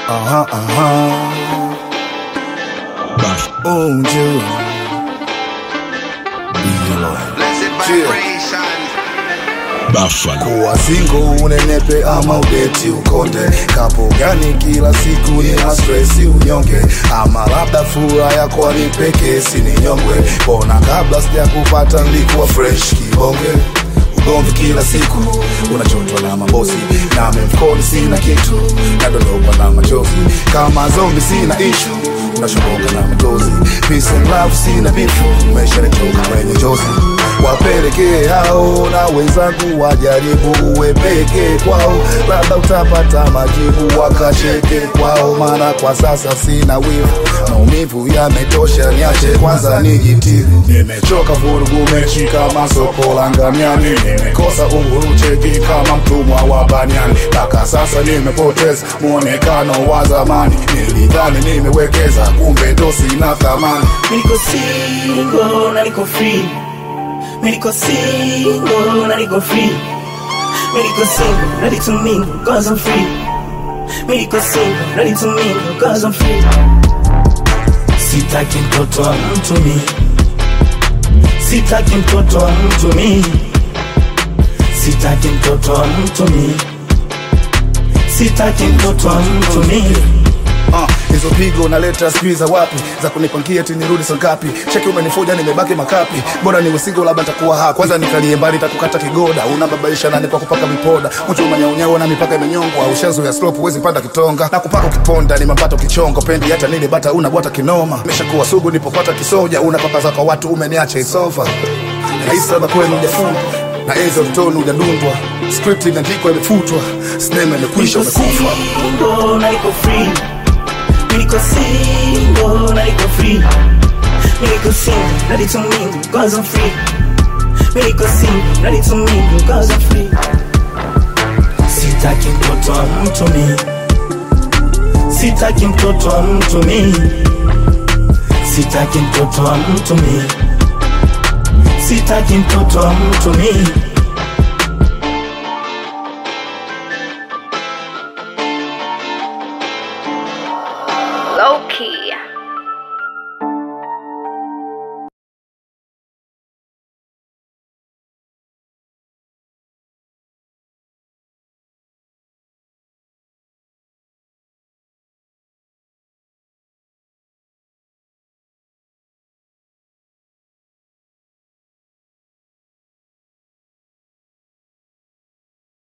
Unju Blessed vibration. Buffalo kuwa single unenepe ama udeti ukonde. Kapo gani kila siku ni stresi unyonge. Ama labda furaha yako ni pekee si ni nyongwe. Bona kabla sija kupata nilikuwa fresh kibonge. Ugomvi kila siku unachotwa na mabosi. Na mfukoni sina kitu nadondoka na machozi. Kama zombie sina issue unashoboka na matozi. Peace and love sina bifu maisha nitoka kwenye njozi. Wapeleke hao na wenzangu wajaribu uwe peke kwao. Labda utapata majibu wakacheke kwao. Maana kwa sasa sina wivu, maumivu yametosha niache kwanza nijitibu. Nimechoka vurugu mechi kama soko la ngamiani. Nimekosa uhuru cheki kama mtumwa wa baniani. Mpaka sasa nimepoteza muonekano wa zamani. Nilidhani nimewekeza kumbe ndo sina thamani. Niko single na niko free. Niko single na niko free. Niko single, ready to mingle, cause I'm free. Niko single, ready to mingle, cause I'm free. Sitaki mtoto wa mtu mi. Sitaki mtoto wa mtu mi. Sitaki mtoto wa mtu mi. Sitaki mtoto wa mtu mi. Hizo pigo naleta squeeze wapi za kunipangia eti nirudi saa ngapi. Cheki umenifuja nimebaki makapi. Bora niwe single labda nitakuwa hapa. Kwanza nikalie mbali nitakukata kigoda. Unababaisha nani kwa kupaka mipoda. Mchuma nyaunyao na mipaka imenyongwa. Ushazo ya slope huwezi panda kitonga. Na kupaka ukiponda ni mapato kichongo. Pendi hata nini bata unabwata kinoma. Nimeshakuwa sugu nipopata kisoja. Unapaka kwa watu umeniacha isofa. Naisa ba kwenu hujafunga. Na ezo mtonu hujadundwa. Script inaandikwa imefutwa. Sinema imekwisha umekufa. Single na niko free. Niko single na niko free. Niko single, ready to mingle, cause I'm free. Niko single, ready to mingle, cause I'm free. Sitaki mtoto wa mtu mi. Sitaki mtoto wa mtu mi. Sitaki mtoto wa mtu mi. Sitaki mtoto wa mtu mi.